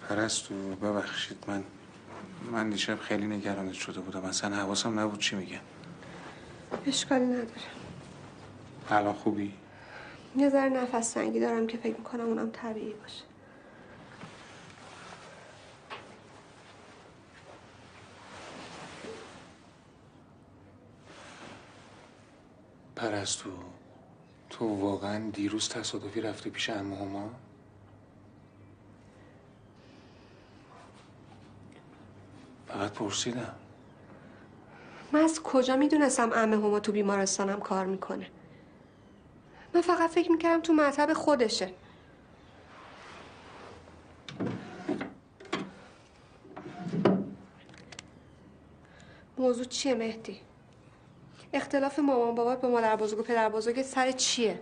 پرستو ببخشید، من دیشب خیلی نگرانت شده بودم، اصلا حواسم نبود چی میگن. اشکالی نداره. الان خوبی؟ یه ذره نفس تنگی دارم که فکر میکنم اونم طبیعی باشه. پرستو تو واقعا دیروز تصادفی رفتی پیش عمه هما؟ فقط پرسیدم. من از کجا میدونستم عمه هما تو بیمارستانم کار میکنه؟ من فقط فکر میکردم تو مطب خودشه. موضوع چیه مهدی؟ اختلاف مامان بابات با مادر بزرگ و پدر بزرگ سر چیه؟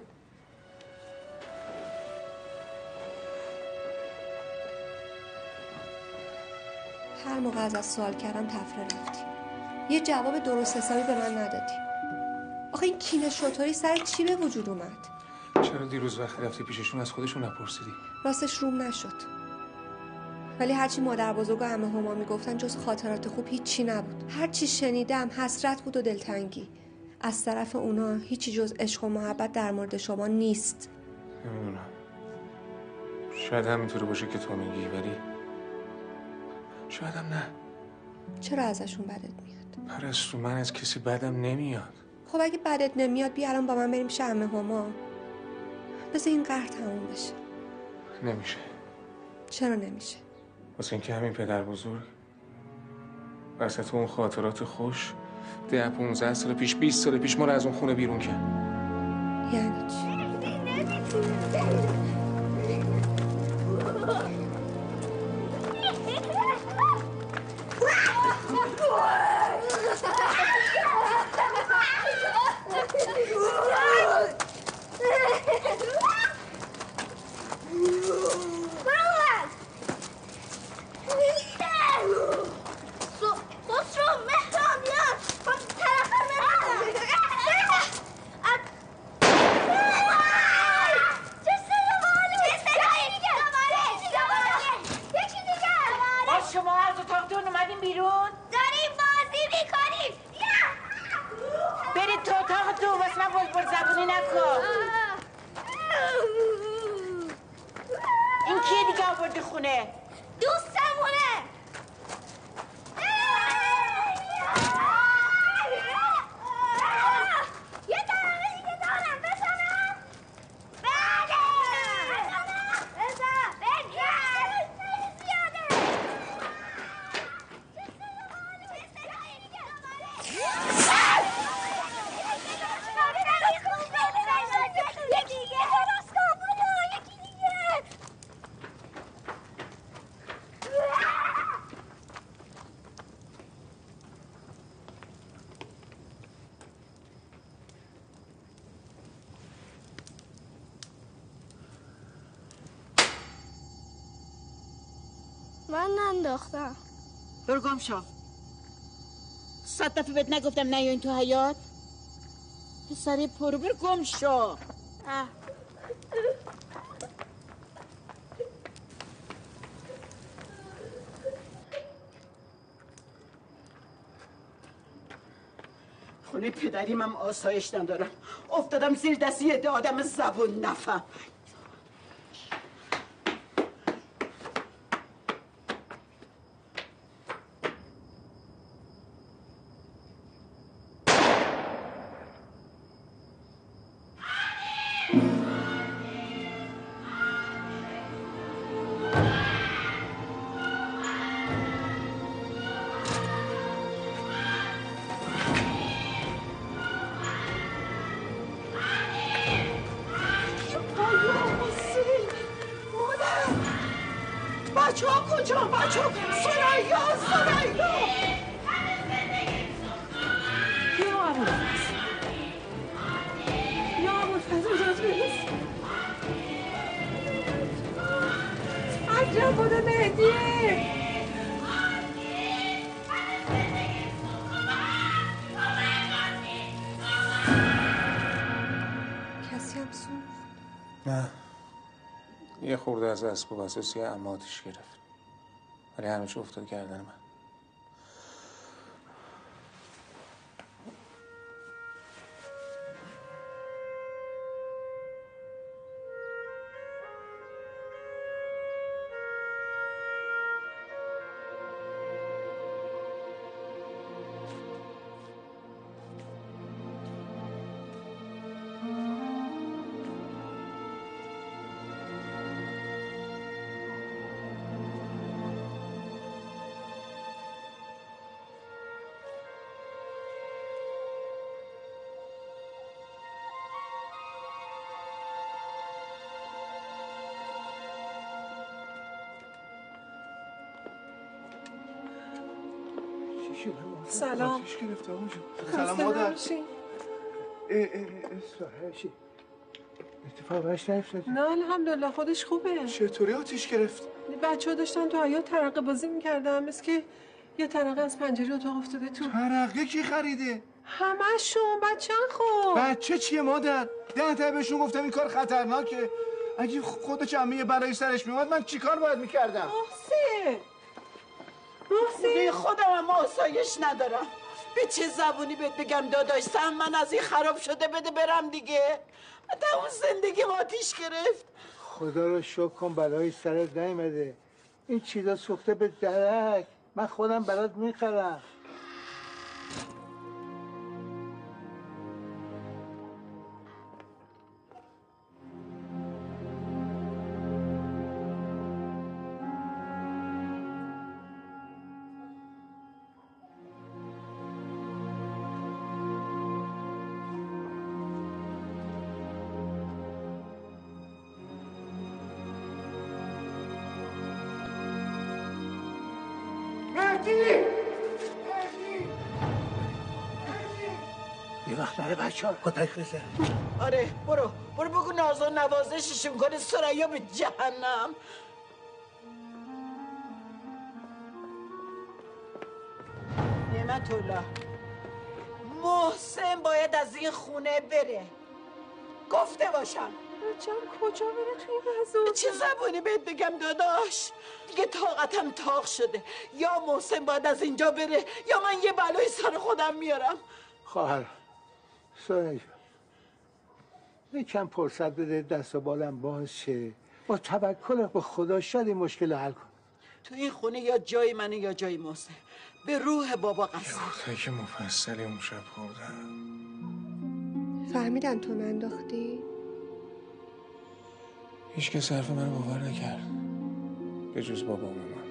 هر موقع از سوال کردم تفره رفتی. یه جواب درست حسابی به من ندادی. آخه این کینه شطوری سر چی به وجود اومد؟ چرا دیروز وقتی رفتی پیششون از خودشون نپرسیدی؟ راستش روم نشد. ولی هرچی مادر بزرگ و عمه هما میگفتن جز خاطرات خوب هیچی نبود. هرچی شنیدم حسرت بود و دلتنگی. از طرف اونا هیچی جز عشق و محبت در مورد شما نیست. نمیدونم، شاید همینطوری باشه که تو میگی، ولی شاید هم نه. چرا ازشون بدت میاد؟ پرستو من از کسی بدم نمیاد. خب اگه بدت نمیاد بیا الان با من بریم پیش عمه هما. بذار این قهر تموم بشه. نمیشه. چرا نمیشه؟ واسه اینکه همین پدر بزرگ وسط اون خاطرات خوش 10-15 سال پیش 20 سال پیش ما رو از اون خونه بیرون کرد. یعنی چی؟ من ننداختم. برو گم شو. 100 دفعه بهت نگفتم نیاین تو حیاط؟ پسر پرو برو گم شو. خونه پدریم هم آسایش ندارم. افتادم زیر دستی یه آدم زبون نفهم. بچه ها کجا؟ بچه ها سریا یا ابوالفضل اجازت برس. عجب بوده مهدیه. کسی هم سوخت؟ نه، یه خورده از اسباب اساسی عمه آتیش گرفت. ولی همه چی افتاد گردن من. سلام. سلام مادر. اتفاق براش نیفتاد؟ نه الحمدلله خودش خوبه. چطوری آتیش گرفت؟ بچه ها داشتن تو حیاط ترقه بازی میکردن، مثل که یه ترقه از پنجره اتاق افتاده تو. ترقه کی خریده؟ همشون بچه خب. بچه چیه مادر؟ 10 تا بهشون گفتم این کار خطرناکه. اگه خود جمعه یه بلایی سرش میومد من چیکار باید میکردم؟ محسن خودم هم آسایش ندارم. به چه زبونی بهت بگم داداش سهم من از این خراب شده، بده برم دیگه. اون زندگی آتیش گرفت. خدا رو شکر کن بلایی سرت نیومده. این چیزا سوخته به درک. من خودم برات میخرم. یه وقت نره بچه ها کتک بزن. آره برو بگو ناز و نوازششون کنه ثریا به جهنم. نعمت الله، محسن باید از این خونه بره. گفته باشم. بچه‌م کجا بره تو این وضع؟ چه زبونی بهت بگم داداش؟ دیگه طاقتم تاق شده. یا محسن باید از اینجا بره یا من یه بلای سر خودم میارم. خواهر ثریا یکم فرصت بده دست و بالم باز شه. با توکل به خدا شاید این مشکل رو حل کن. تو این خونه یا جای منه یا جای محسن. به روح بابا قسم. تا که مفصلی اون شب خوردم. فهمیدن تو ننداختی؟ هیچ کس حرف منو باور نکرد به جز بابا و مامان.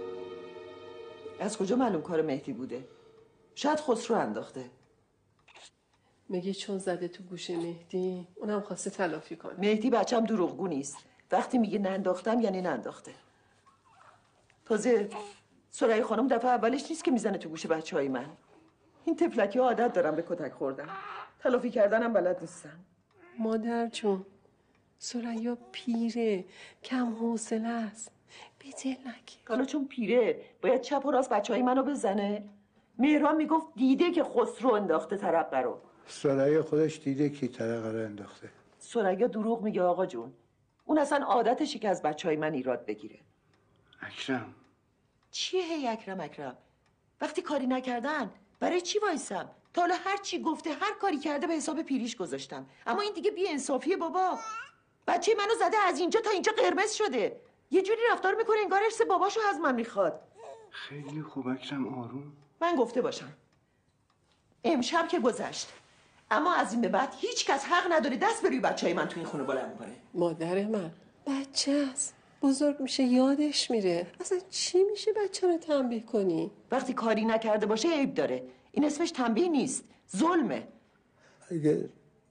از کجا معلوم کار مهدی بوده؟ شاید خسرو انداخته. میگه چون زده تو گوش مهدی اونم خواسته تلافی کنه. مهدی بچم دروغگو نیست. وقتی میگه ننداختم یعنی ننداخته. تازه ثریا خانم دفعه اولش نیست که میزنه تو گوش بچهای من. این طفلکی ها عادت دارم به کتک خوردن. تلافی کردنم بلد نیستن. مادر جون ثریا پیره، کم حوصله است. به دل نگیر. حالا چون پیره باید چپ و راست بچهای منو بزنه؟ مهران میگفت دیده که خسرو انداخته ترقه رو. ثریا خودش دیده کی ترقه رو انداخته. ثریا دروغ میگه آقا جون. اون اصلا عادتشه که از بچهای من ایراد بگیره. اکرم چیه هی اکرم؟ وقتی کاری نکردن برای چی وایسم؟ تا حالا هر چی گفته هر کاری کرده به حساب پیریش گذاشتم. اما این دیگه بی انصافیه بابا. بچه منو زده از اینجا تا اینجا قرمز شده. یه جوری رفتار میکنه انگار ارث باباشو از من میخواد. خیلی خوب اکرم، آروم. من گفته باشم امشب که گذشت، اما از این به بعد هیچ کس حق نداره دست به روی بچهای من تو این خونه بلند کنه. مادر من بچه است، بزرگ میشه یادش میره. اصلا چی میشه بچه رو تنبیه کنی؟ وقتی کاری نکرده باشه عیب داره. این اسمش تنبیه نیست، ظلمه. اگه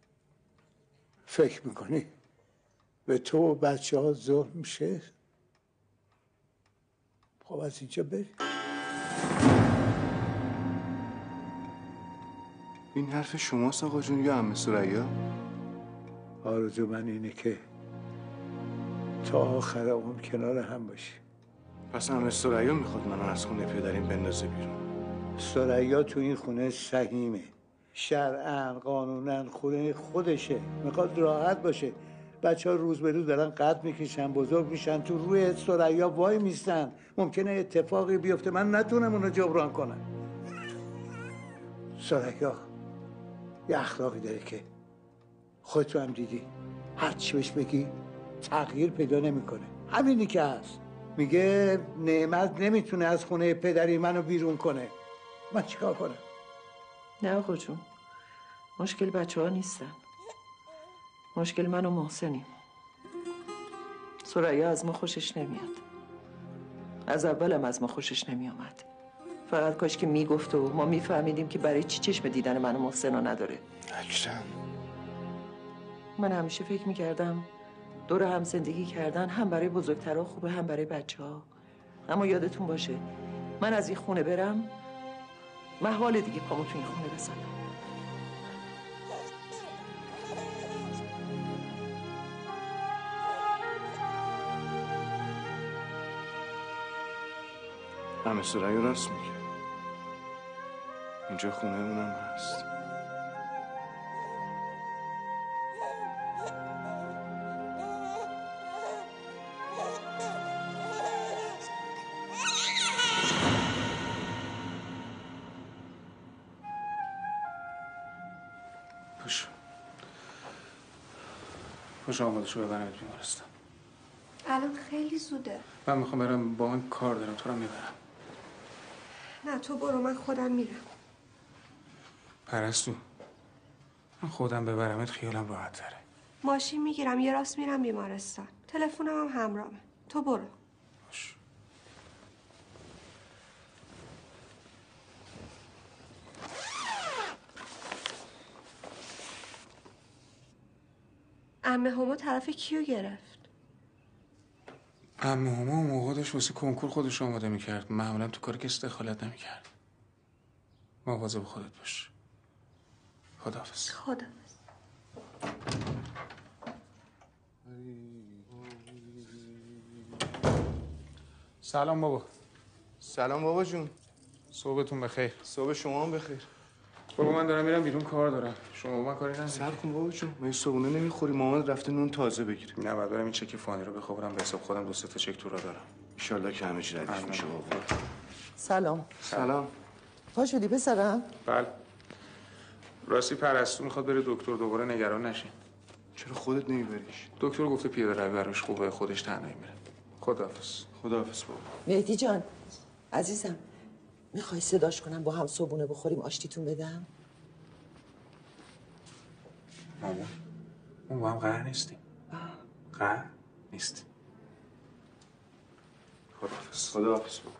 فکر میکنی به تو و بچه ها ظلم میشه، خب از اینجا بری. این حرف شماست آقا جون یا عمه ثریا؟ آرزو من اینه که تا آخر عمر کنار هم باشی. پس عمه ثریا میخواد منو از خونه پدریم بندازه بیرون. ثریا تو این خونه سهیمه، شرعاً قانوناً خونه خودشه، میخواد راحت باشه. بچه‌ها روز به روز دارن قد میکشن، بزرگ میشن، تو روی ثریا وای میستن. ممکنه اتفاقی بیفته من نتونم اونو جبران کنم. ثریا یه اخلاقی داره که خودتو هم دیدی، هر چی بهش بگی تغییر پیدا نمیکنه. همینی که هست. میگه نعمت نمیتونه از خونه پدری منو بیرون کنه. من چیکار کنم؟ نه آقا جون، مشکل بچه‌ها نیستن، مشکل من و محسنیم. ثریا از ما خوشش نمیاد، از اولم از ما خوشش نمیامد. فقط کاش که میگفت و ما میفهمیدیم که برای چی چشم دیدن من و محسن رو نداره. اکرم، من همیشه فکر میکردم دور هم زندگی کردن هم برای بزرگترها خوبه هم برای بچه‌ها. اما یادتون باشه من از این خونه برم، محال دیگه پامو تو این خونه بزنم. همه ثریا راست میگه. اینجا خونه اونم هست. پاش آماده شو ببرمت بیمارستان. الان خیلی زوده. من میخوام برم، با من کار دارم، تو رو میبرم. نه تو برو، من خودم میرم. پرستو، من خودم ببرمت خیالم راحت تره. ماشین میگیرم یه راست میرم بیمارستان. تلفنم هم همراهمه. تو برو. باش. عمه هما طرف کیو گرفت؟ عمه هما اون موقع داشت واسه کنکور خودش آماده میکرد. معمولا تو کار کسی دخالت نمیکرد. مواظب خودت باش. خداحافظ. خداحافظ. سلام بابا. سلام بابا جون. صبحتون بخیر. صبح شما هم بخیر. بابا من دارم میرم بیرون، کار دارم. شما با من کاری نداری؟ صبر کن بابا جون. من صبحونه نمیخوری؟ مامان رفته نون تازه بگیره. نه بعد برم این چک فانی رو بخورم به حساب خودم. 2-3 تا چک تو را دارم. ان شاءالله که همه چی ردیف میشه بابا. سلام. سلام. پا شدی پسرم؟ بله. راستی پرستو میخواد بره دکتر، دوباره نگران نشین. چرا خودت نمیبریش؟ دکتر گفته پیاده روی براش خوبه، خودش تنهایی میره. خداحافظ. خداحافظ بابا. مهدی جان عزیزم، میخوای صداش کنم با هم صبحونه بخوریم آشتیتون بدم؟ مامان اون با هم قهر نیستیم. قهر نیستیم. خداحافظ. خداحافظ بابا.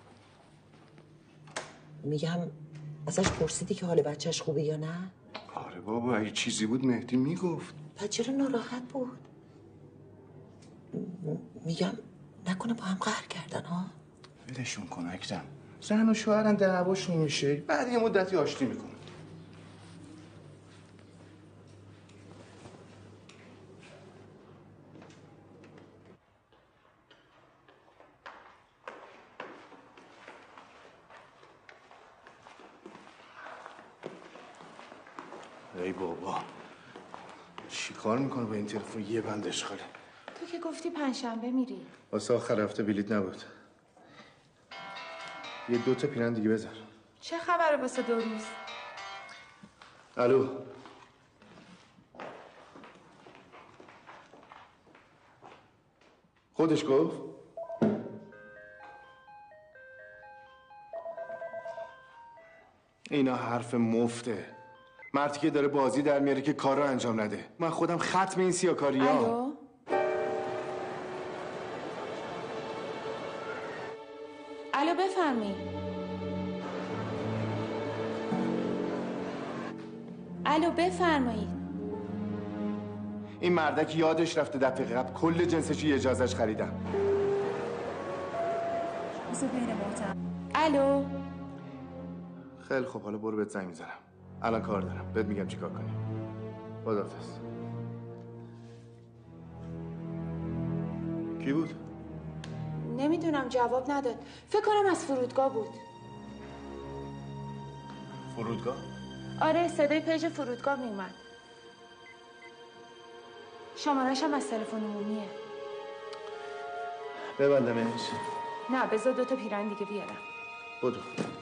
میگم ازش پرسیدی که حال بچهش خوبه یا نه؟ آره بابا، اگه چیزی بود مهدی میگفت. پس چرا ناراحت بود؟ میگم نکنه با هم قهر کردن ها؟ ولشون کن اکرم. زن و شوهرن دعواشون میشه، بعد یه مدتی آشتی میکنن. ای بابا، چی کار میکنه با این تلفن؟ یه بند اشغاله. تو که گفتی پنجشنبه میری. واسه آخر هفته بلیت نبود. یه 2 تا پیرن دیگه بذار. چه خبره واسه 2 روز؟ الو. خودش گفت؟ اینا حرف مفته. مردی که داره بازی در میاره که کار رو انجام نده. من خودم ختم این سیاکاری‌ها. الو. الو بفرمایید. الو بفرمایید. این مردک یادش رفته دفعه قبل کل جنسشی اجازهش خریدم. الو. خیلی خب، حالا برو بهت زنگ میزنم. الان کار دارم، بهت میگم چیکار کنی. خداحافظ. کی بود؟ نمیدونم، جواب نداد. فکر کنم از فرودگاه بود. فرودگاه؟ آره، صدای پیج فرودگاه میومد. شمارش هم از تلفن عمومیه. ببندمش. نه بذار 2 تا پیرن دیگه بیارم. بدو.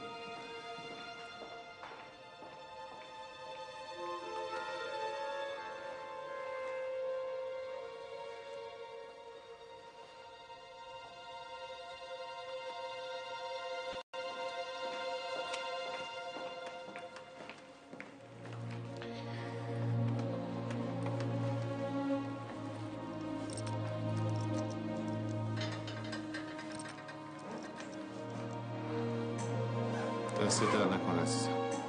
دست در نکن عزیزم.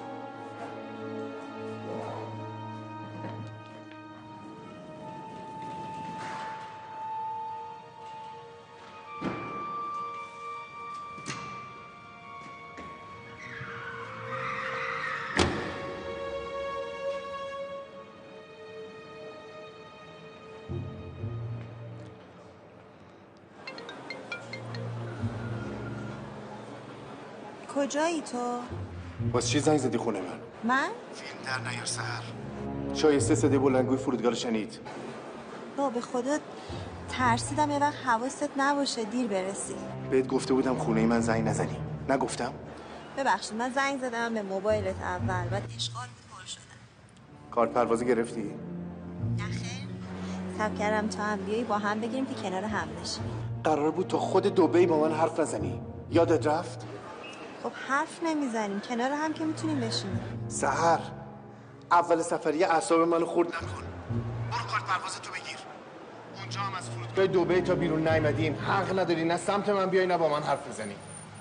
کجایی تو؟ واسه چی زنگ زدی خونه من؟ فیلم در نیار سحر. شایسته صدای بلندگوی فرودگاه رو شنید. به خدا ترسیدم یه وقت حواست نباشه دیر برسی. بهت گفته بودم خونه من زنگ نزنی. نگفتم؟ ببخشید من زنگ زدم به موبایلت اول بعد اشغال پر شدم. کارت پروازی گرفتی؟ نه خیر. صبر کردم تا هم بیایی با هم بگیریم که کنار هم بشیم. قرار بود تو خود دبی با من حرف نزنی. یادت رفت؟ خب حرف نمیزنیم کنار هم که میتونیم بشینیم. سحر اول سفریه اعصاب منو خورد نکن. برو کارت پروازتو بگیر. اونجا هم از فرودگاه دبی تا بیرون نیومدیم. حق نداری نه سمت من بیای نه با من حرف بزنی.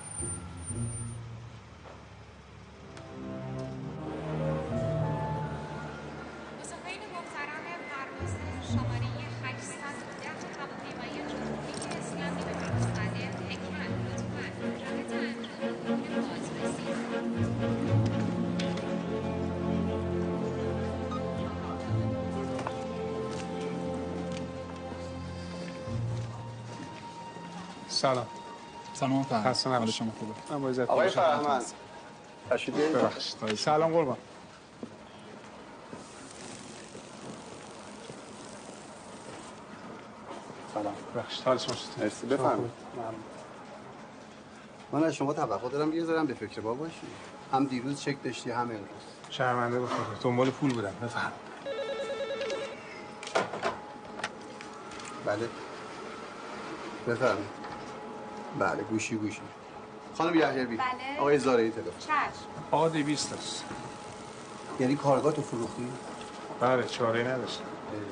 مسافرین محترم پرواز شماره 810 هواپیمای جمهوری اسلامی به مقصد پکن لطفاً جهت انجام امور بازرسی. سلام. سلام فرهمند. خسته نباشید. شما خوبه؟ من با عزت آقای فرهمند تشریف بیارید. ببخشید. سلام قربان. سلام. ببخشید. حالتون چطوره؟ مرسی بفرمایید. من از شما توقع دارم یه ذره به فکر با باشی. هم دیروز چک داشتی هم امروز. شرمنده به خدا. دنبال پول بودم. بفهم. بله. بفرمایید. بله گوشی. خانم یحیوی. بله. آقای زارعی تلفن. چشم. آقا 200 است. یعنی کارگاه تو فروختی؟ بله چاره نداشتم.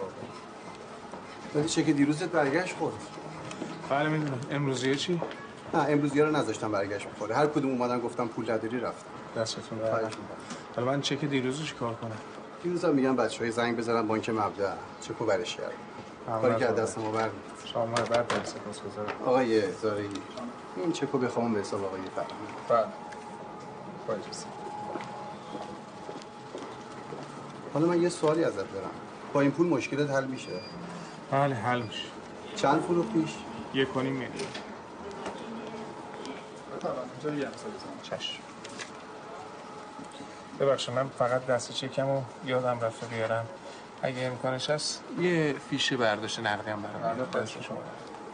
ولی چک دیروزت برگشت خورد. بله میدونم. امروزیه چی؟ نه امروزیه رو نذاشتم برگشت بخوره. هر کدوم اومدن گفتم پول نداری رفتم. دستتون درد. حالا من چک دیروزو چیکار کنم؟ دیروزم میگم بچه‌های زنگ بزنن بانک مبدأ چکو برش کردم. کاری که از دست ما برمیاد. شما بعد در سپاسگزارم. آقای زارعی این چکو بخوام به حساب آقای فرهمند. بله. خواهش. حالا من یه سوالی ازت دارم. با این پول مشکلت حل میشه؟ بله حل میشه. چند فروختیش؟ 1.5 میلیون. چشم. ببخشید من فقط دست چکمو یادم رفته بیارم. اگه امکانش هست یه فیشه برداشت نقدی هم برام. دست شما.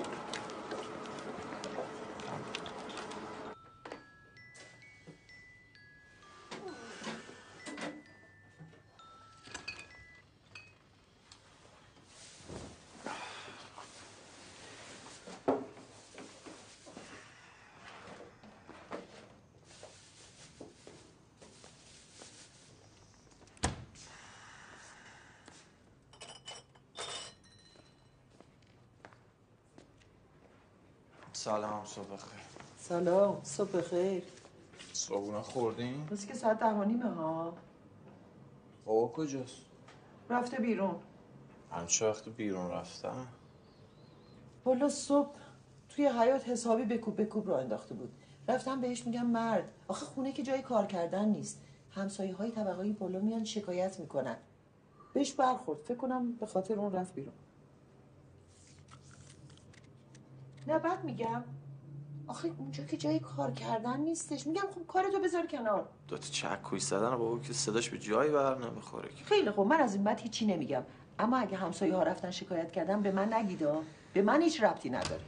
سلام صبح بخیر. سلام صبح بخیر. صبحونه خوردین؟ بس که ساعت 10:30 ها. بابا کجاست؟ رفته بیرون. من چه وقت بیرون رفتم؟ بالا صبح توی حیاط حسابی بکوب راه انداخته بود. رفتم بهش میگم مرد آخه خونه که جای کار کردن نیست. همسایه‌های طبقه‌ای بالا میان شکایت میکنن. بهش برخورد. فکر کنم به خاطر اون رفت بیرون. نه بعد میگم آخه اونجا که جای کار کردن نیستش. میگم خب کارتو بذار کنار. دوتا چکوی زدن بابا که صداش به جایی بر نمیخوره که. خیلی خوب، من از این بعد هیچی نمیگم. اما اگه همسایه ها رفتن شکایت کردن به من نگیدا. به من هیچ ربطی نداره.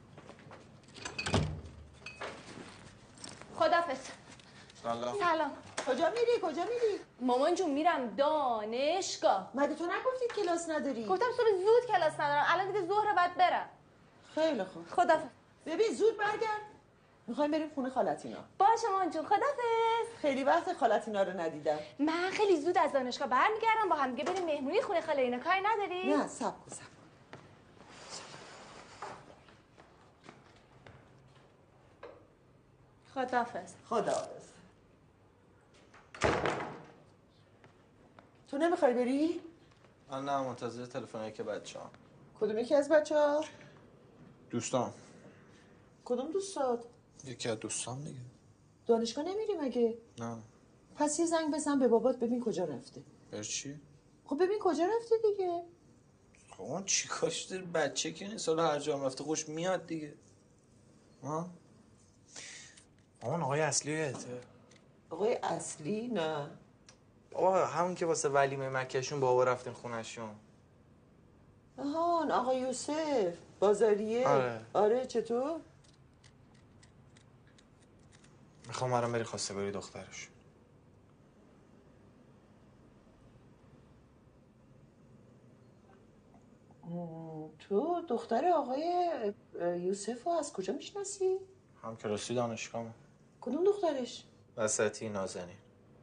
خدافظ. سلام. کجا میری؟ مامان جون میرم دانشگاه. مگه تو نگفتی کلاس نداری؟ گفتم صبح زود کلاس ندارم. الان دیگه ظهر بعد برم. خیلی خوب. خدافظ. ببین زود برگرد. میخوایم بریم خونه خالتینا. باشه مامان جون، خدافظ. خیلی وقت خالتینا رو ندیدم. من خیلی زود از دانشگاه برمیگردم، با هم دیگه بریم مهمونی خونه خاله. اینا کاری نداری؟ نه صبر کن. خداحافظ. تو نمیخوای بری؟ من نه، منتظر تلفنی که بچه‌ام. کدوم یکی از بچه‌ها؟ دوستان. کدوم دوستات؟ یکی از دوستان دیگه. دانشگاه نمیری مگه؟ نه. پس یه زنگ بزن به بابات ببین کجا رفته. بر چی؟ خب ببین کجا رفته دیگه. خب اون چی کاش داری؟ بچه که نیست، حالا هر جا هم رفته خوش میاد دیگه. ها؟ اون آقای اصلی یادته؟ آقای اصلی؟ نه. بابا همون که واسه ولیمه مکهشون بابا رفتین خونهشون. آهان آقای یوسف بازاریه. آره چطور؟ میخوام برام بری خواستگاری دخترش. تو دختر آقای یوسف رو از کجا میشناسی؟ هم کلاسی دانشگاه. کدوم دخترش؟ وسطی نازنین.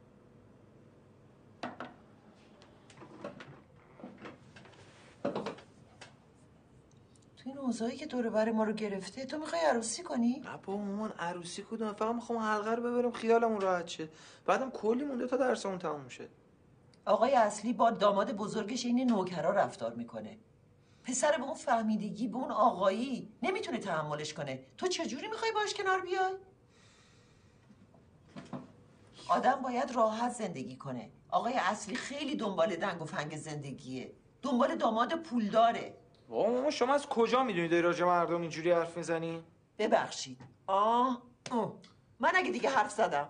تو این اوضاعی که دور بر ما رو گرفته تو میخوای عروسی کنی؟ نه بابا مامان، عروسی کدوم؟ فقط میخوام حلقه رو ببرم خیالمون راحت شه. بعدم کلی مونده تا درسمون تموم شه. آقای اصلی با داماد بزرگش این نوکرا رفتار میکنه. پسر به اون فهمیدگی، به اون آقایی نمیتونه تحملش کنه. تو چجوری میخوای باش کنار بیای؟ آدم باید راحت زندگی کنه. آقای اصلی خیلی دنبال دنگ و فنگ زندگیه. دنبال داماد پولداره. مامان شما از کجا میدونی داری راجع مردم اینجوری حرف میزنی؟ ببخشید. من اگه دیگه حرف زدم.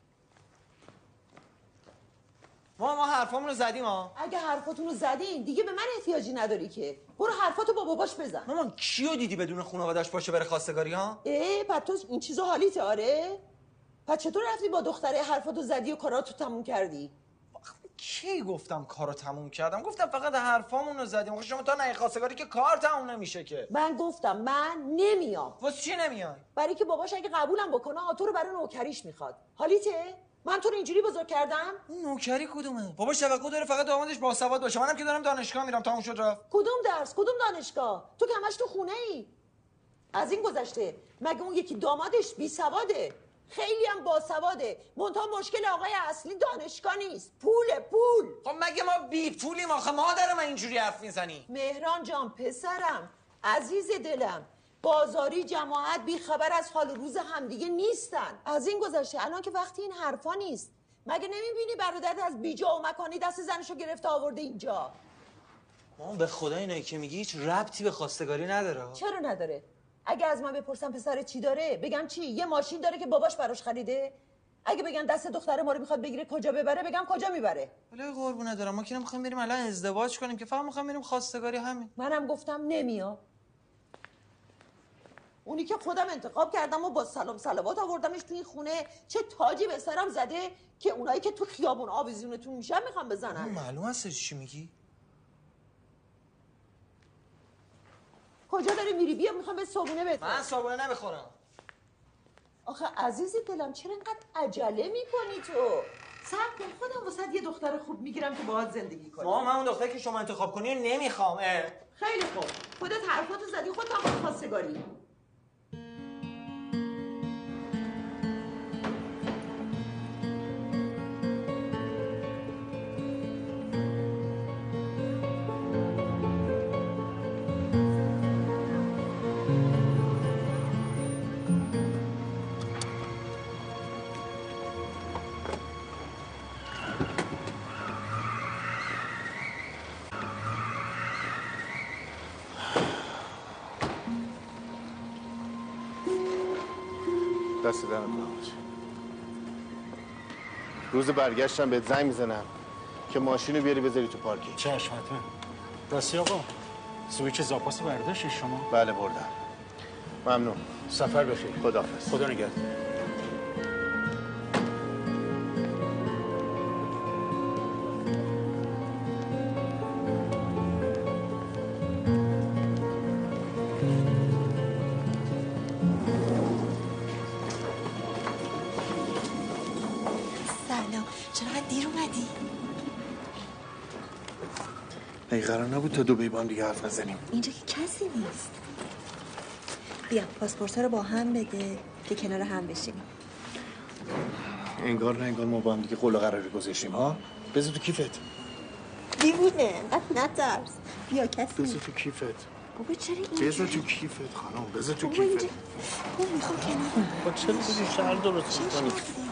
ما حرفامون رو زدیم ها. اگه حرفاتون رو زدین دیگه به من احتیاجی نداری که. برو حرفاتو با باباش بزن. مامان کیو دیدی بدون خانواده‌اش باشه بره خواستگاری ها؟ پس تو این چیزا حالیته آره؟ پس چطور رفتی با دختره حرفاتو زدی و کاراتو تموم کردی؟ کی گفتم کارو تموم کردم؟ گفتم فقط حرفامون رو زدیم. شما تا نه خواستگاری که کار تموم نمیشه که. من گفتم من نمیام. واسه چی نمیای؟ برای که باباش اگه قبولم بکنه تو رو برای نوکریش میخواد. حالیته؟ من تو رو اینجوری بزرگ کردم؟ اون نوکری کدومه؟ بابا توقع داره فقط دامادش باسواد باشه. منم که دارم دانشگاه میرم، تموم شد رفت. کدوم درس؟ کدوم دانشگاه؟ تو کمش تو خونه ای. از این گذشته مگه اون یکی دامادش بی سواده؟ خیلی هم باسواده. منتها مشکل آقای اصلی دانشگاه نیست، پول. خب مگه ما بی پولیم آخه مادر من اینجوری حرف میزنی؟ مهران جان پسرم، عزیز دلم، بازاری جماعت بی خبر از حال روز همدیگه نیستن. از این گذشته الان که وقتی این حرفا نیست. مگه نمیبینی برادرت از بیجا و مکانی دست زنشو گرفته آورده اینجا؟ مامان به خدا اینایی که میگی هیچ ربطی به خواستگاری نداره. چرا نداره؟ اگه از من بپرسم پسر چی داره بگم چی؟ یه ماشین داره که باباش براش خریده؟ اگه بگن دست دختر ما رو میخواد بگیره کجا ببره بگم کجا میبره؟ ولی قربونه دارم ما که نمیخوایم بریم الان ازدواج کنیم که، فقط میخوایم بریم خواستگاری همین. منم گفتم نمیام. اونی که خودم انتخاب کردم و با سلام صلوات آوردمش توی این خونه چه تاجی به سرم زده که اونایی که تو خیابون آویزونتون میشن میخوام بزنن. معلوم هست چی میگی؟ کجا داری میری؟ بیا میخوام به صابونه بدم. من صابونه نمیخورم. آخه عزیزی دلم چرا اینقدر عجله میکنی تو؟ صبر کن خودم واسه یه دختر خوب میگیرم که باهات زندگی کنه. من اون دختری که شما انتخاب کنی نمیخوام. خیلی خوب. خودت حرفاتو زدی خودت هم خواستگاری. دست در نکنم. روز برگشتم بهت زنگ میزنم که ماشین رو بیاری بذاری تو پارکینگ. چشم حتما. راستی آقا سویچ زاپاس برداشت شما؟ بله بردم. ممنون. سفر بخیر. خداحافظ. خدا نگهدار. قرار نبود تا دبی با هم دیگه حرف نزنیم. اینجا که کسی نیست. بیا پاسپورت رو با هم بده که کنار هم بشینیم. انگار نه انگار ما با هم دیگه قول و قراری گذاشتیم ها. بذار تو کیفت. دیوونه انقدر نترس. بیا کسی بذار تو کیفت. بابا چرا اینجا؟ بذار تو کیفت خانم. بذار تو کیفت. بابا میخوام کنار. با چرا بذاری شهر درست میکنی؟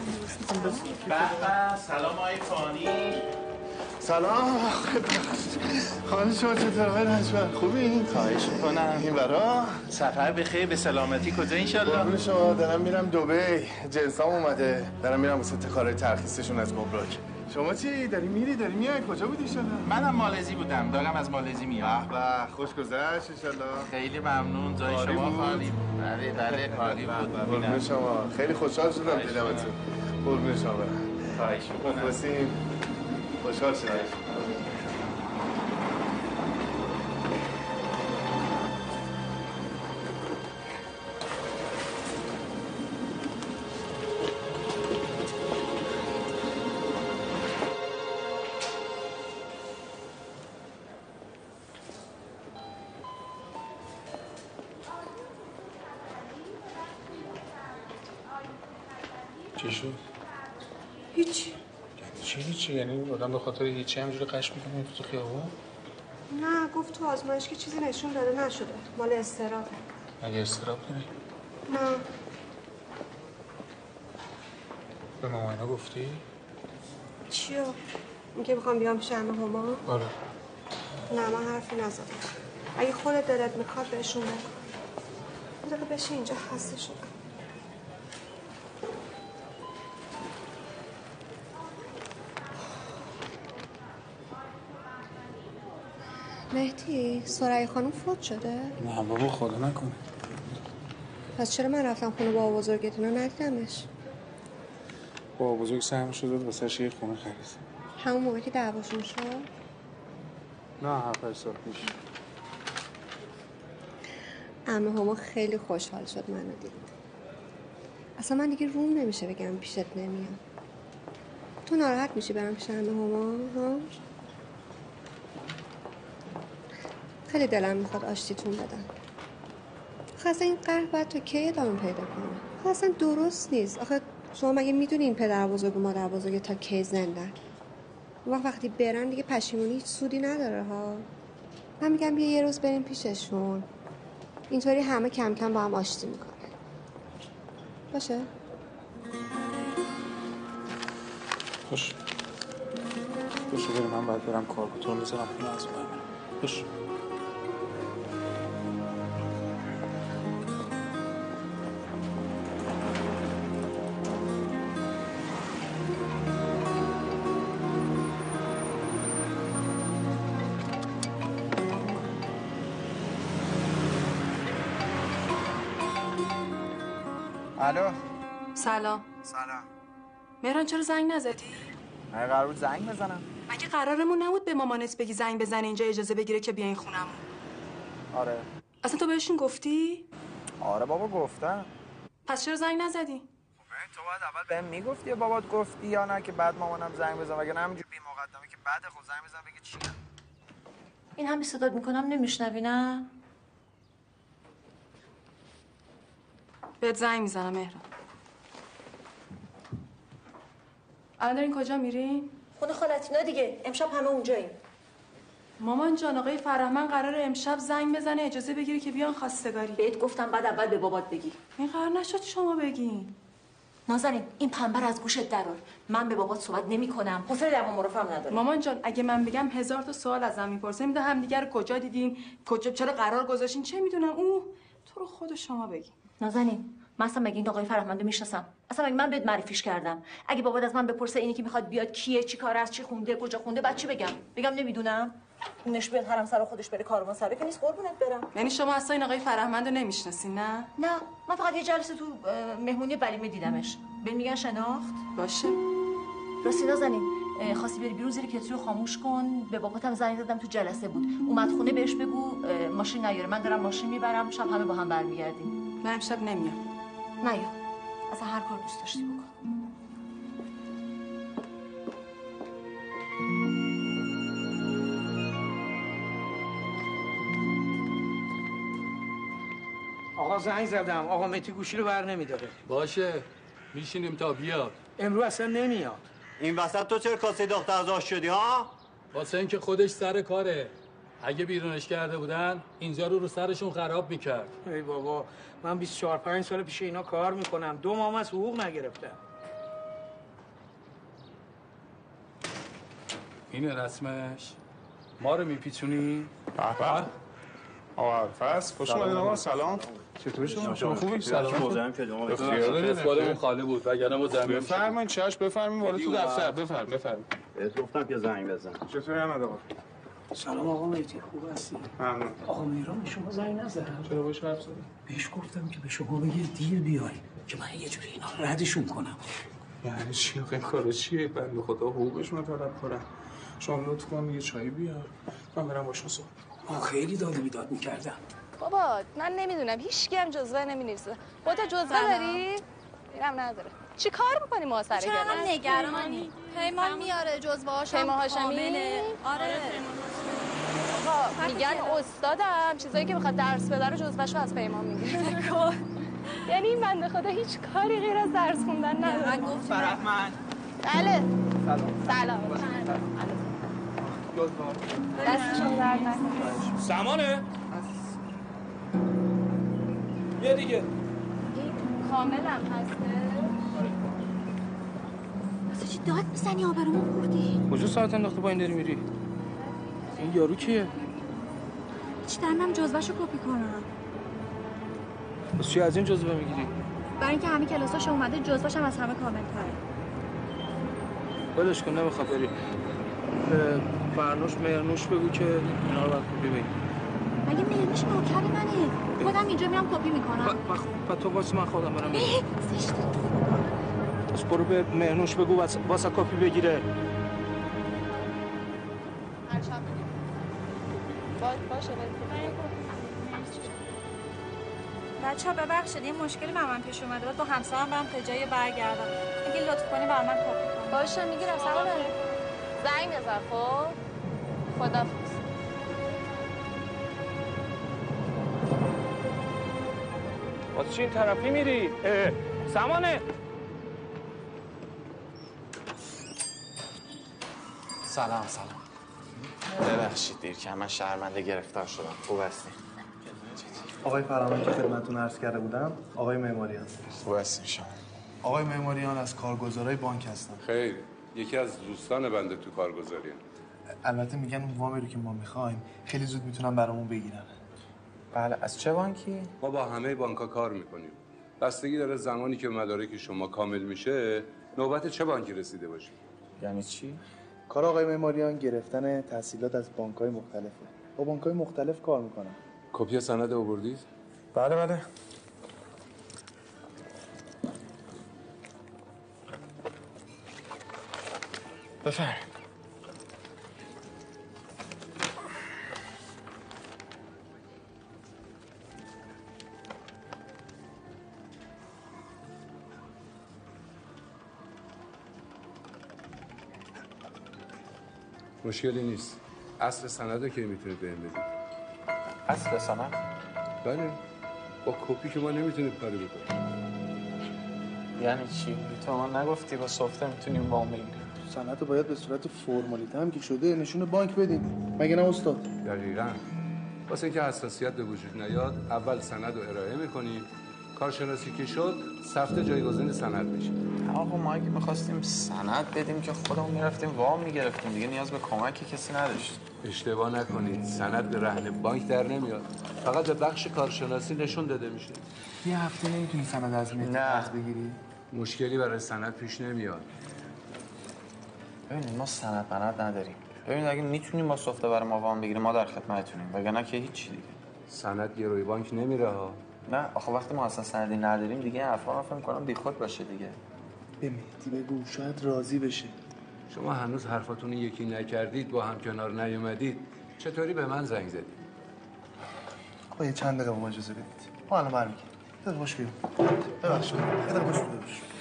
سلام آقای فانی. سلام. خانم شما چطور آقای رجبر؟ خوبین؟ خواهش میکنم. این برا سفر بخیر به سلامتی. کجا انشالله؟ قربون شما. دارم میرم دبی. جنسام اومده. دارم میرم واسه کارهای ترخیصشون از گمرک. شما چی؟ داری میای؟ کجا بودی انشالله؟ منم مالزی بودم. دارم از مالزی میام. به خوش گذشت انشالله. خیلی ممنون. جای شما خالی بود. بله خالی بود. قربون شما. خیلی خوشحال شدم دیدمتون. قربون شما برم. خواهش میکنم. مخلصین. خوشحال شدم. چی شد؟ هیچی. هیچی؟ یعنی آدم به خاطر هیچی همجوری قش میکنه تو خیابون؟ نه گفت تو آزمایش که چیزی نشون داده نشده. مال استرابه. مگه استراب داری؟ نه. به ماماینا گفتی؟ چیو؟ این که میخوام بیام پیش عمه هما؟ آره. نه من حرفی نزدم. اگه خودت دلت میخواد بهشون بگو. یه دقیقه بشین اینجا خسته شدم. مهدی، سرعی خانم فوت شده؟ نه بابا خدا نکنه. پس چرا من رفتم خونه با بزرگتون رو ندیدمش؟ با بزرگ سهم شده واسه یه خونه خرید. همون موقع که دعواشون شد؟ نه 7 سال پیش. عمه هما خیلی خوشحال شد منو دید. اصلا من دیگه روم نمیشه بگم پیشت نمیام. تو ناراحت میشی برم پیش عمه هما؟ ها؟ خیلی دلم میخواد آشتیتون بدم. آخه اصلا این قهر باید تا کی ادامه پیدا کنه؟ آخه اصلا درست نیست. آخه شما مگه میدونین پدر بزرگ و مادر بزرگ تا کی زندن؟ وقتی برن دیگه پشیمونی هیچ سودی نداره ها. من میگم بیا یه روز بریم پیششون. اینطوری همه کم کم با هم آشتی میکنه. باشه؟ باشه بریم. من باید برم کار با تو میذارم خونه از اون همین. باشه. الو. سلام. سلام. مهران چرا زنگ نزدی؟ من قرار بود زنگ بزنم. مگه قرارمون نبود به مامانت بگی زنگ بزنه اینجا اجازه بگیره که بیاین خونمون؟ آره. اصلا تو بهشون گفتی؟ آره بابا گفتم. پس چرا زنگ نزدی؟ تو باید اول بهم میگفتی بابات گفتی یا نه که بعد مامانم زنگ بزنم، اگه نه همینجوری بی مقدمه که بعد خود زنگ بزنم بگه چیه. این همه صدات میکنم نمیشنوی نه؟ بهت زنگ میزنم مهران. الان دارین کجا میرین؟ خونه خالتینا دیگه. امشب همه اونجاییم. مامان جان آقای فرهمن قراره امشب زنگ بزنه اجازه بگیره که بیان خواستگاری. بهت گفتم بعد اول به بابات بگی. این قرار نشد شما بگین. نازنین این پنبر از گوشت درار. من به بابات صحبت نمیکنم. حوصله دوام مرافم ندارم. مامان جان اگه من بگم 1000 تا سوال ازم میپرسه میده هم دیگه رو کجا دیدین؟ کجا چرا قرار گذاشتین؟ چه میدونم تو رو خود شما بگین. نازنین من اصلا مگه این آقای فرهمندو میشناسم؟ اصلا مگه من بهت معرفیش کردم؟ اگه بابات از من بپرسه اینی که میخواد بیاد کیه، چی کار است، چی خونده، کجا خونده، بعد چی بگم نمیدونم؟ اونش بیاد حرم سرا خودش بره کاروان سرا که نیست قربونت برم. یعنی شما اصلا این آقای فرهمندو نمیشناسین نه؟ نه، من فقط یه جلسه تو مهمونی بلیمه دیدمش. بهم میگن شناخت؟ باشه. راستی نازنین، خواستی بری بیرون زیر کتری رو خاموش کن. به باباتم زنگ زدم تو جلسه بود. اومد خونه بهش بگو ماشین نیاره. من دارم ماشین میبرم، شب همه با هم برمیگردیم. من امشب نمیام. نیا. اصلا هر کار دوست داشتی بکن. آقا زنگ زدم، آقا مهدی گوشی رو بر نمیداره. باشه میشینیم تا بیاد. امروز اصلا نمیاد. این وسط تو چرا کاسه داغ تازه شدی ها؟ واسه اینکه خودش سر کاره. اگه بیرونش کرده بودن اینجا رو سرشون خراب میکرد. ای بابا من 24-5 سال پیش اینا کار میکنم، 2 ماه از حقوق نگرفتم. اینه رسمش. ما رو میپیچونی؟ به آقا فس خوش اومدید آقا. سلام. چطور شما خوبی؟ سلام. بالمون خالی بود وگرنه ما زمین. بفرمایید چش بفرمایید بالا تو دفتر. بفرمایید. بهت گفتم که زنگ بزن. چطوری احمد آقا؟ سلام آقا مهدی، خوب هستی؟ ممنون. آقا مهران به شما زنگ نزد؟ چرا باش حرف زدی؟ بهش گفتم که به شما بگه دیر بیای که من یه جوری اینا ردشون کنم. یعنی چی آقا این کارا چیه؟ بنده خدا حقوقشون رو طلب کنم. شما لطف کن یه چای بیار. من برم باشون صحبت کنم. خیلی داد و بیداد می‌کردم. بابا من نمیدونم هیچ کی هم جزوه نمی‌نویسه. خودت جزوه داری؟ اینم نداره. چی کار می‌کنی ما سر چرا من نگرانی؟ پیمان میاره جزوه‌هاشو. پیمان هاشمی؟ آره. آقا میگن استادم چیزایی که میخواد درس بده رو جزوه‌شو از پیمان میگیره. یعنی این بنده خدا هیچ کاری غیر از درس خوندن نداره. فرهمند. بله. سلام. دستشون درد نکنه. سمانه؟ بیا دیگه. کاملم هسته؟ واسه چی داد میزنی آبرومو بردی؟ کجا ساعت انداخته با این داری میری؟ این یارو کیه؟ هیچ دارم جزوه‌شو کپی کنم. بس چی از این جزوه میگیری؟ برای اینکه همه کلاساش اومده جزوه‌ش هم از همه کامل‌تره. ولش کن نمیخواد بری. به فرنوش مرنوش بگو که اینا رو باید کپی بگی. مگه مرنوش نوکر منه؟ خودم اینجا میام کپی میکنم. تو واسه من خودم برم. زشته. بس برو به مرنوش بگو واسه کپی بگیره. باشه بچه‌ها ببخشید این مشکلی من پیش اومده بود با همسرم برم تا جای برگردم. اگه لطف کنی برام کپی کن. باشه میگیرم سلام. زنگ بزن خب. خدافظ. واسه چی این طرفی میری؟ سمانه. سلام. ببخشید دیر که من شرمنده گرفتار شدم. خوب هستی؟ آقای فرهمند که خدمتتون عرض کرده بودم، آقای معماریان. خوب هستین شما؟ آقای معماریان از کارگزارای بانک هستن. خیر، یکی از دوستان بنده تو کارگزاری. البته میگن اون وامی رو که ما میخوایم خیلی زود میتونن برامون بگیرن. بله، از چه بانکی؟ ما با همه بانک‌ها کار میکنیم. بستگی داره زمانی که مدارک شما کامل میشه، نوبت چه بانکی رسیده باشید. یعنی چی؟ کار آقای معماریان گرفتن تحصیلات از بانک‌های مختلفه. با بانک‌های مختلف کار میکنن. کپی سند آوردید؟ بله. بفرمایید. مشکلی نیست. اصل سند که میتونید بهم بدید. اصل سند؟ بله. با کپی که ما نمیتونیم کاری بکنیم. یعنی چی؟ تو ما نگفتی با سفته میتونیم وام بگیریم. سند رو باید به صورت فرمالیته هم که شده نشون بانک بدیم. مگه نه استاد؟ دقیقاً. واسه اینکه حساسیت به وجود نیاد، اول سند رو ارائه میکنیم، کارشناسی که شد سفته جایگزین سند میشه. آقا ما اگه می‌خواستیم سند بدیم که خودمون میرفتیم وام میگرفتیم دیگه، نیاز به کمک کسی نداشت. اشتباه نکنید، سند به رهن بانک در نمیاد، فقط به بخش کارشناسی نشون داده میشه. یه هفته نمیتونی سند از مهدی قرض بگیری؟ مشکلی برای سند پیش نمیاد. ببینید ما سند بند نداریم. ببینید اگه میتونیم با سفته برای ما وام بگیریم ما در خدمتتونیم، وگرنه که هیچ دیگه. سند گروی بانک نمیره ها. نه آخه وقتی ما اصلا سندی نداریم دیگه افراد فکر می‌کنم بیخود باشه دیگه. به مهدی بگو شاید راضی بشه. شما هنوز حرفاتون یکی نکردید، با هم کنار نیومدید. چطوری به من زنگ زدید؟ آقا یه چند دقیقه ما اجازه بدید. ما الان برمیگردیم. بذار باش بیرون. ببخشید. بذار باش بیرون.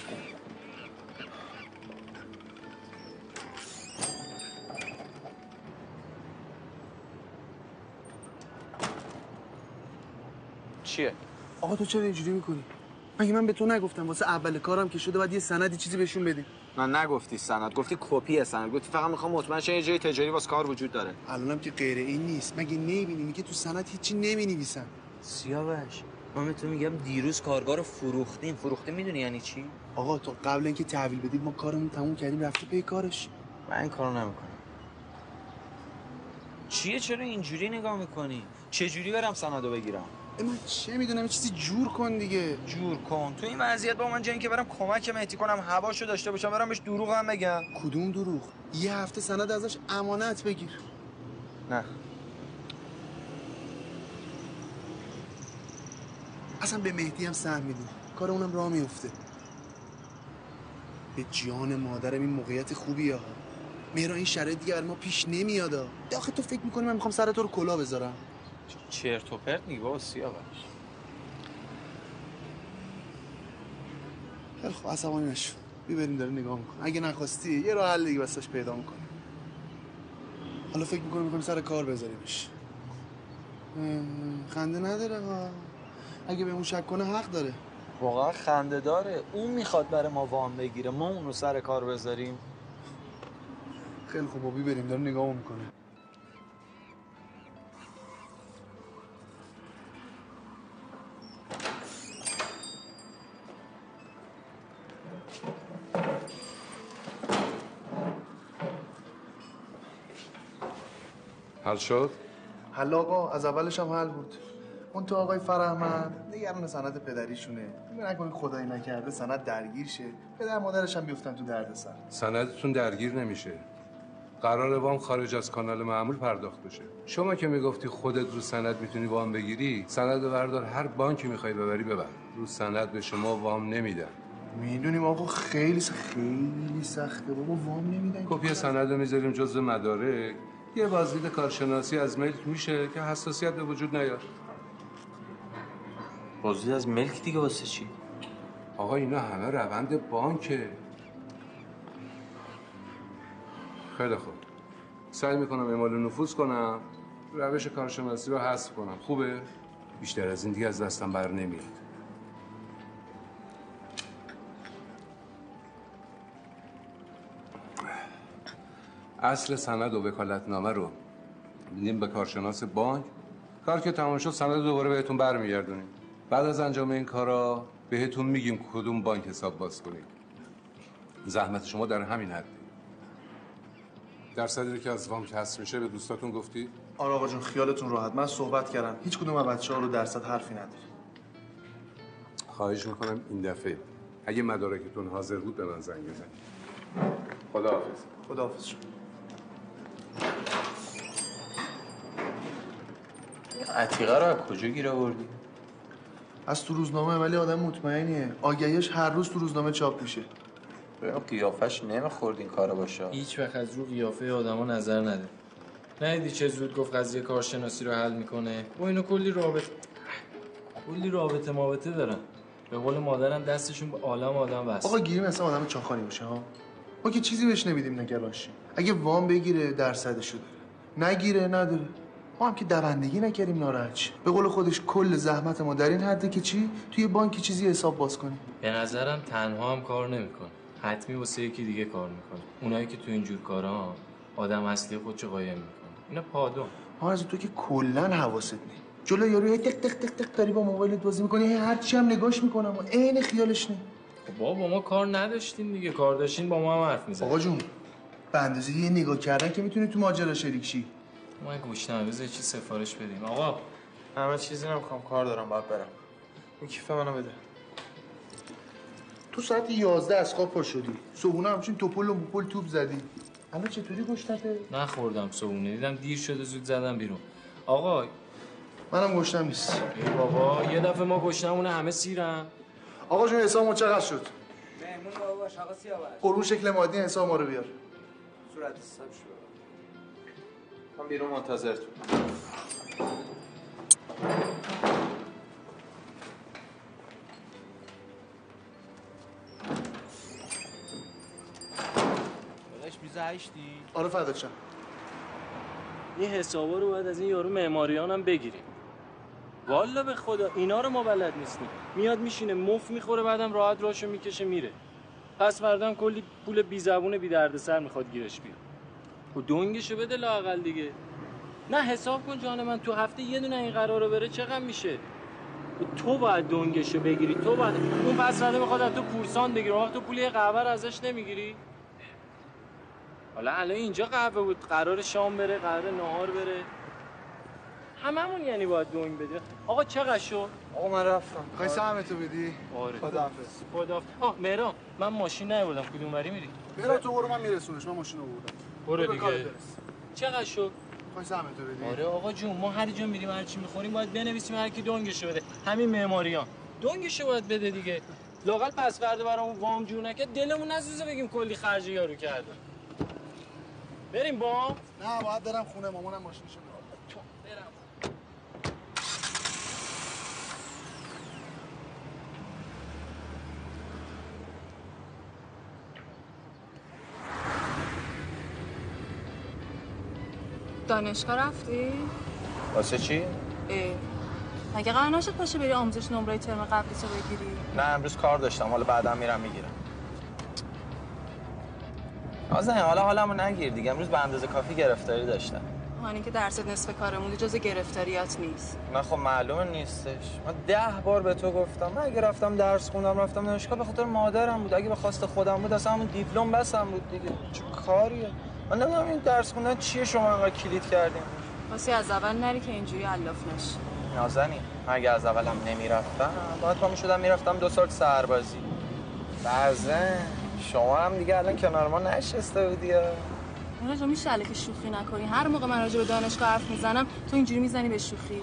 چیه؟ آقا تو چرا اینجوری میکنی؟ مگه من به تو نگفتم واسه اول کارم که شده باید یه سندی چیزی بهشون بدیم؟ نه نگفتی سند، گفتی کپی سند، گفتی فقط میخوام مطمئن شم یه جای تجاری واسه کار وجود داره. الانم که غیر این نیست. مگه نمیبینی میگه تو سند هیچی نمینویسن؟ سیاوش من به تو میگم دیروز کارگاه رو فروختیم میدونی یعنی چی؟ آقا تو قبل اینکه تحویل بدید ما کارمون تموم کردیم رفتی پی کارش. من این کارو نمیکنم. چیه چرا اینجوری نگاه میکنی؟ چه جوری برم سندو بگیرم؟ من چه میدونم یه چیزی جور کن دیگه. جور کن تو این وضعیت با من جای اینکه برم کمک مهدی کنم هواشو داشته باشم برم بهش دروغ هم بگم. کدوم دروغ؟ یه هفته سند ازش امانت بگیر. نه اصلا به مهدی هم سهم میدیم کار اونم راه میفته. به جان مادرم این موقعیت خوبیه ها. مهرا این شرایط دیگه برای ما پیش نمیاد. آخه تو فکر میکنی من میخوام سر تو رو کلاه بذارم؟ چرت و پرت میگی بابا سیاوش. خیلی خوب عصبانی نشو. بریم داره نگاه میکنه. اگه نخواستی یه راه حل دیگه واسش پیدا میکنه. حالا فکر میکنم میخوایم سر کار بذاریمش. خنده نداره ها. اگه بهمون شک کنه حق داره. واقعا خنده داره. اون میخواد برای ما وام بگیره ما اون رو سر کار بذاریم. خیلی خوب بابی بریم داره نگاه میکنه. حل شد؟ حل آقا از اولش هم حل بود. اون تو آقای فرهمند نگران سند پدریشونه. نکنه خدایی نکرده سند درگیر شه. پدر مادرش هم بیفتن تو دردسر. سندتون درگیر نمیشه. قرار وام خارج از کانال معمول پرداخت بشه. شما که میگفتی خودت رو سند میتونی وام بگیری، سند بردار هر بانکی میخوای ببری ببر. رو سند به شما وام نمیدن. میدونیم آقا خیلی سخته بابا وام نمیدن. کپی سند رو میذاریم جزء مدارک. یه بازدید کارشناسی از ملک میشه که حساسیت به وجود نیاد. بازدید از ملک دیگه واسه چی؟ آقا اینا همه روند بانکه. خیلی خوب. سعی میکنم اعمال نفوذ کنم، روش کارشناسی رو حذف کنم. خوبه؟ بیشتر از این دیگه از دستم بر نمیاد. اصل سند و وکالتنامه رو میدیم به کارشناس بانک. کار که تمام شد سند رو دوباره بهتون برمیگردونیم. بعد از انجام این کارا بهتون میگیم کدوم بانک حساب باز کنید. زحمت شما در همین حد. درصدی که از وام کسر میشه به دوستاتون گفتی؟ آره آقا جون خیالتون راحت. من صحبت کردم. هیچ کدوم از بچه‌ها رو درصد حرفی نداره. خواهش میکنم این دفعه اگه مدارکتون حاضر بود به من زنگ بزنید. خداحافظ. خداحافظ شما. عتیقه رو از کجا گیر آوردی؟ از تو روزنامه. ولی آدم مطمئنیه. آگهیش هر روز تو روزنامه چاپ میشه. ببین قیافش نمیخورد این کارا باشه. هیچ وقت از رو قیافه آدما نظر نده. ندیدی چه زود گفت قضیه کارشناسی رو حل میکنه؟ و اینو کلی رابطه دارن. به قول مادرم دستشون به عالم آدم وصل. آقا گیریم مثلا آدم چاخانی باشه ها. ما که چیزی بهش نمیدیم نگران شیم. اگه وام بگیره درصدشو داره. نگیره نداره. ما هم که دوندگی نکردیم ناراحت شه. به قول خودش کل زحمت ما در این حده که چی؟ توی بانکی چیزی حساب باز کنیم. به نظرم تنها هم کار نمیکنه. حتمی واسه یکی دیگه کار میکنه. اونایی که تو اینجور کارا آدم اصلی خودشو قایم میکنه. اینا پادون. ما از تو که کلا حواست نیست. جلو یارو هی تق تق تق تق داری با موبایلت بازی میکنی، هی هر چی هم نگاش میکنم و عین خیالش نی. خب بابا با ما کار نداشتین دیگه، کار داشتین با ما هم حرف می‌زدین. آقا جون به اندازه یه نگاه کردن که میتونی تو ماجرا شریک شی. ما گوشتم بذار چی سفارش بدیم. آقا همه چیزی نمیخوام، کار دارم باید برم. اون کیف منو بده. تو ساعت 11 از خواب پا شدی، صبحونه همچین توپل و موپل توپ زدی. الان چطوری گشتته؟ نخوردم صبحونه، دیدم دیر شده زود زدم بیرون. آقا منم گشتم نیست. ای بابا یه دفعه ما گشتمونه همه سیرن. آقا جون حساب چقدر شد؟ مهمون بابا آقا سیاوش. قربون شکل مادی حساب ما رو بیار. صورت حساب شو. من بیرون منتظرتون. داداش میز 8 آره فدات شم. این حسابا رو باید از این یارو معماریان هم بگیریم. والا به خدا اینا رو ما بلد نیستیم. میاد میشینه مف میخوره بعدم راحت راشو میکشه میره. پس فردام کلی پول بی زبون بی دردسر میخواد گیرش بیاد. و دونگشو بده لااقل دیگه. نه حساب کن جان من، تو هفته یه دونه این قرارو بره چقدر میشه؟ تو باید دونگشو بگیری، تو باید. اون پس رده میخواد از تو پورسان بگیره، وقت تو پولی قهوه رو ازش نمیگیری؟ حالا الان اینجا قهوه بود، قرار شام بره، قرار نهار بره. هممون یعنی باید دونگ بدیم. آقا چقدر شد؟ آقا من رفتم. میخوای سهمتو بدی؟ آره. خداحافظ. خداحافظ. آه مهران من ماشین نیاوردم، کدوم وری میری؟ برو تو برو، من میرسونش، من ماشین آوردم. برو دیگه. چقدر شد؟ میخوای سهمتو بدی؟ آره آقا جون، ما هر جا میریم هر چی میخوریم باید بنویسیم هر کی دونگشو بده. همین معماریان دونگشو باید بده دیگه. لااقل پس فردا برامون وام جور نکرد دلمون نسوزه بگیم کلی خرج یارو کرده. بریم با؟ نه باید برم خونه، مامانم ماشینشو میاره. دانشگاه رفتی؟ واسه چی؟ مگه قرار نشد پاشه بری آموزش نمره ترم قبلیسو بگیری؟ نه امروز کار داشتم، حالا بعدم میرم میگیرم. حالا حالمو نگیر دیگه، امروز به اندازه کافی گرفتاری داشتم. همین که درست نصف کارمون جز گرفتاریات نیست. نه خب معلومه نیستش. من 10 بار به تو گفتم من اگه رفتم درس خوندم رفتم دانشگاه به خاطر مادرم بود، اگه به خواست خودم بود اصلا همون دیپلم بسم بود دیگه. چه کاریه؟ من نمیدونم این درس خوندن چیه شما انقدر کلید کردین. واسه از اول نری که اینجوری علاف نشی. نازنین من اگه از اولم نمیرفتم باید پا میشدم میرفتم 2 سال سربازی. بعضن شما هم دیگه الان کنار ما نشسته بودی. راجا میشه الکی شوخی نکنی. هر موقع من راجع به دانشگاه حرف میزنم تو اینجوری میزنی به شوخی.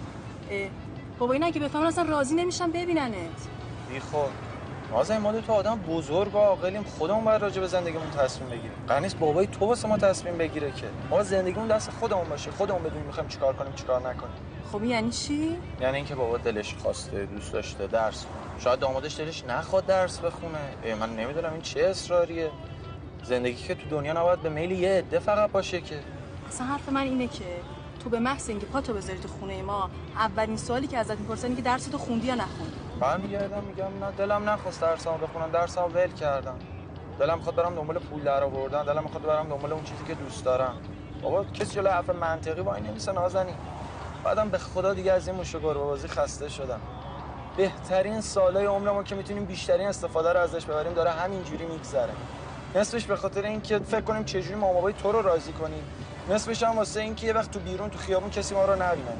بابا اینا که بفهمن اصلا راضی نمیشن ببیننت. بی خود نازنین ما تو آدم بزرگ و عاقلیم، خودمون باید راجع به زندگیمون تصمیم بگیریم. قرار نیست بابای تو واسه ما تصمیم بگیره که ما زندگیمون دست خودمون باشه، خودمون بدونیم میخوایم چیکار کنیم چیکار نکنیم. خب یعنی چی؟ یعنی اینکه بابا دلش خواسته دوست داشته درس بخونه، شاید دامادش دلش نخواد درس بخونه. من نمیدونم این چه اصراریه. زندگی که تو دنیا نباید به میل یه عده فقط باشه که. اصلا حرف من اینه که تو به محض اینکه پاتو بذاری تو خونه ما اولین سوالی که ازت میپرسن اینه که درستو خوندی یا نخوندی. من میگم نه دلم نخواست درسامو بخونم، درسامو ول کردم. دلم میخواد برم دنبال پول در آوردن، دلم میخواد برم دنبال اون چیزی که دوست دارم. بابا کسی جلوی حرف منطقی وای نمیسه نازنین. بعدم به خدا دیگه از این موش و گربه بازی خسته شدم. بهترین سالای عمرمو که میتونیم بیشترین استفاده رو ازش ببریم داره همینجوری میگذره. نصفش به خاطر اینکه فکر کنیم چجوری مامابای تو رو راضی کنیم، نصفش هم واسه اینکه یه وقت تو بیرون تو خیابون کسی ما رو نبینه.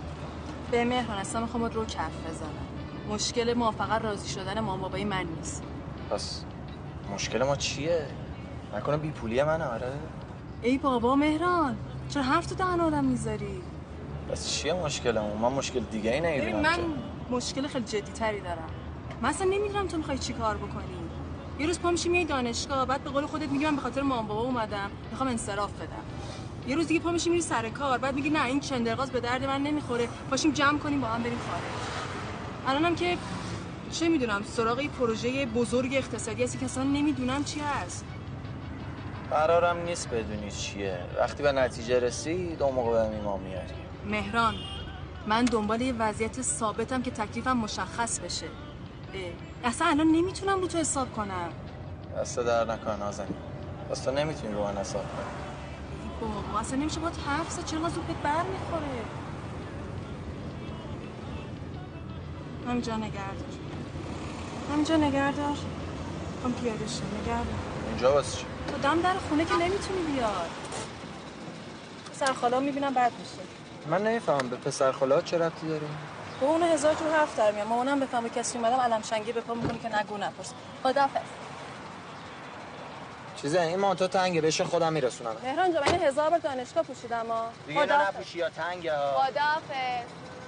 به مهران اصلا میخوام رو کف بزنم. مشکل ما فقط راضی شدن مامابای من نیست. پس مشکل ما چیه؟ نکنه بی پولی من؟ آره. ای بابا مهران چرا حرف تو دهن آدم میذاری؟ پس چیه مشکلمون؟ من مشکل دیگه ای نمیبینم. من مشکل خیلی جدی تری دارم. من اصلا نمیدونم تو میخوای چی کار بکنی. یه روز پا میشی میای دانشگاه، بعد به قول خودت میگی من به خاطر مام بابا اومدم میخوام انصراف بدم. یه روز دیگه پا میشی میری سر کار، بعد میگی نه این چندرغاز به درد من نمیخوره، پاشیم جمع کنیم با هم بریم خارج. الانم که چه میدونم سراغ این پروژه بزرگ اقتصادی هستی که اصلا نمیدونم چی هست. قرارم نیست بدونی چیه. وقتی به نتیجه رسید اون موقع بهم ایمان میاری. مهران من دنبال یه وضعیت ثابتم که تکلیفم مشخص بشه. اصلا الان نمیتونم رو تو حساب کنم. دست در نکن نازنین. پس تو نمیتونی رو من حساب کنی. بابا اصلا نمیشه باید حرف زد. چرا زود بهت بر میخوره؟ همینجا نگردار. همینجا نگردار. هم پیاده شو نگردار. اینجا واسه چی؟ تو دم در خونه که نمیتونی بیای. پسر خالا میبینم بد میشه. من نمیفهمم به پسر خالا چه ربطی داره؟ با اون هزار جور حرف در میاد. مامانم بفهمه کسی اومدم علم شنگی به پا میکنه که نگو نپرس. خداحافظ. چیزه این مانتو تنگه بهش خودم میرسونم. مهران جان من 1000 بار دانشگاه پوشیدم ها. دیگه نه نپوشی یا تنگه ها. خداحافظ.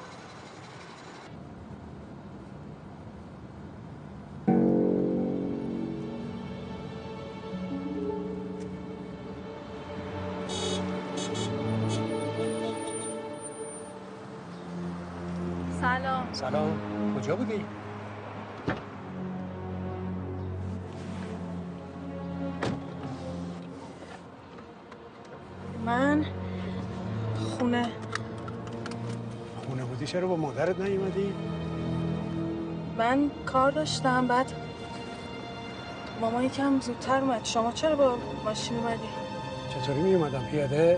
سلام. سلام. کجا بودی؟ من خونه بودی چرا با مادرت نیومدی؟ من کار داشتم بعد مامان یکم زودتر اومد. شما چرا با ماشین اومدی؟ چطوری میومدم پیاده؟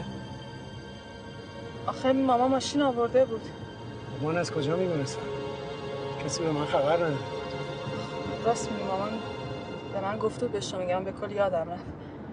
آخه ماما ماشین آورده بود. مامان از کجا میدونستم؟ کسی به من خبر نداد. راست میگی مامان به من گفت و به شما میگم به کل یادم رفت.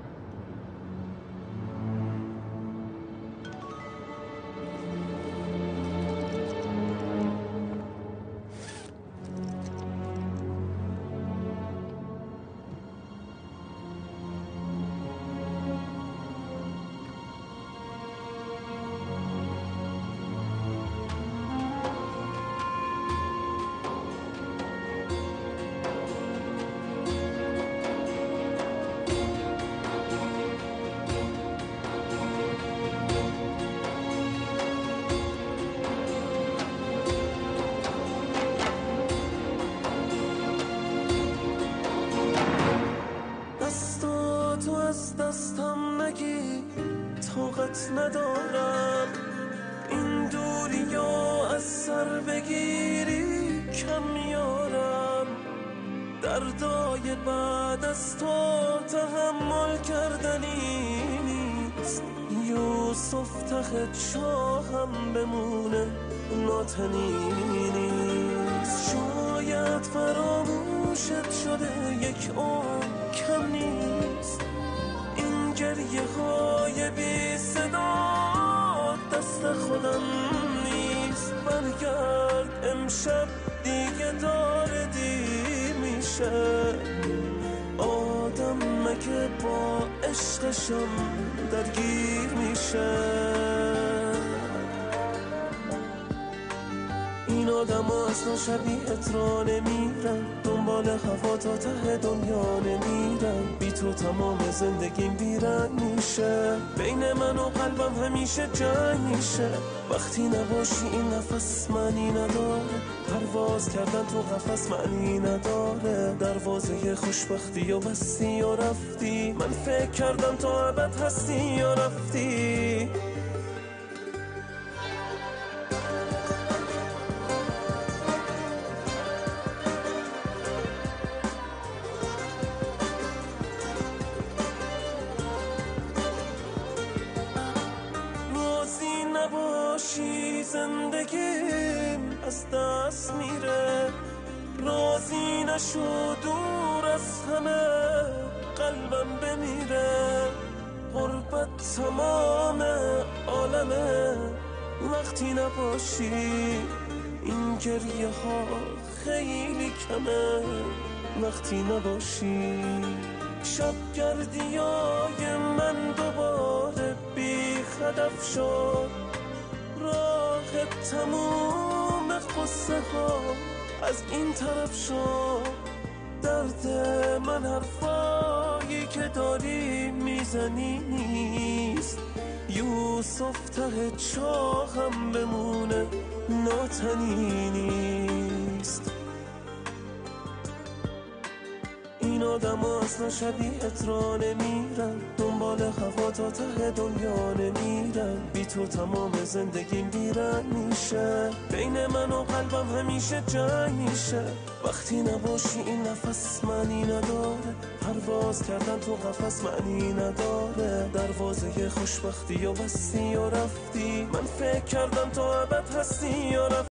دستم نگی طاقت ندارم این دوریا از سر بگیری کم میارم دردای بعد از تو تحمل کردنی نیست یوسف ته چاهم بمونه ناتنی نیست شاید فراموشت شده یک عمر کم نیست این گریه های بی صدا دست خودم نیست برگرد امشب دیگه داره دیر میشه آدم مگه با عشقشم درگیر میشه این آدم ها اصلا شبیهت را نمیرن دنبال هوا تا ته دنیا نمیرن بی تو تمام زندگیم بیرنگ میشه بین من و قلبم همیشه جنگ میشه وقتی نباشی این نفس معنی نداره پرواز کردن تو قفس معنی نداره دروازه خوشبختی و بستی و رفتی من فکر کردم تو ابد هستی یا رفتی زندگیم از دست میره راضی نشو دور از همه قلبم بمیره غربت تمام عالمه وقتی نباشی این گریه ها خیلی کمه وقتی نباشی شب گردیای من دوباره بی هدف شد راه تموم قصه ها از این طرف شد درد من حرفایی که داری میزنی نیست یوسف ته چاهم بمونه ناتنی نیست این آدم ها اصلا شبیهت را نمیرن دنبال هوا تا ته دنیا نمیرن بی تو تمام زندگیم بیرنگ میشه بین من و قلبم همیشه جنگ میشه وقتی نباشی این نفس معنی نداره پرواز کردن تو قفس معنی نداره دروازه خوشبختی و بستی و رفتی من فکر کردم تو ابد هستی یا رفتی